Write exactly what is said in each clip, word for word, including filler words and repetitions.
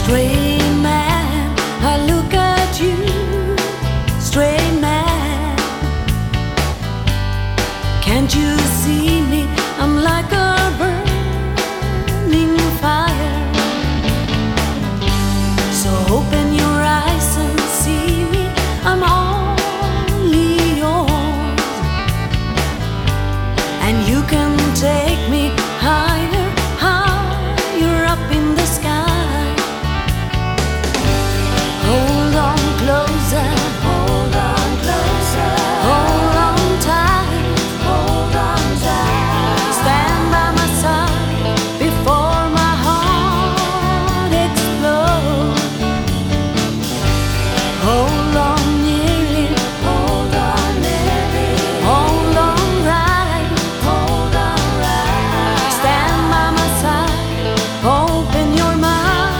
Stray man, I look at you, stray man. Can't you see me? I'm like a burning fire. So open your eyes and see me, I'm only yours. And you can take me higher, higher up in the sky. Hold on closer, hold on closer, hold on tight, hold on tight. Stand by my side before my heart explodes. Hold on nearly, hold on nearly, hold on right, hold on right. Stand by my side, open your mind.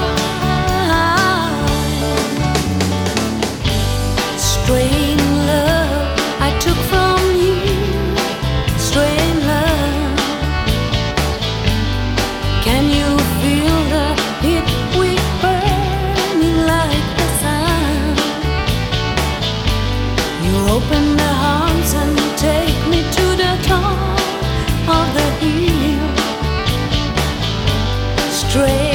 Strange love I took from you, strange love. Can you feel the heat we burning like the sun? You open the arms and take me to the top of the hill. Strange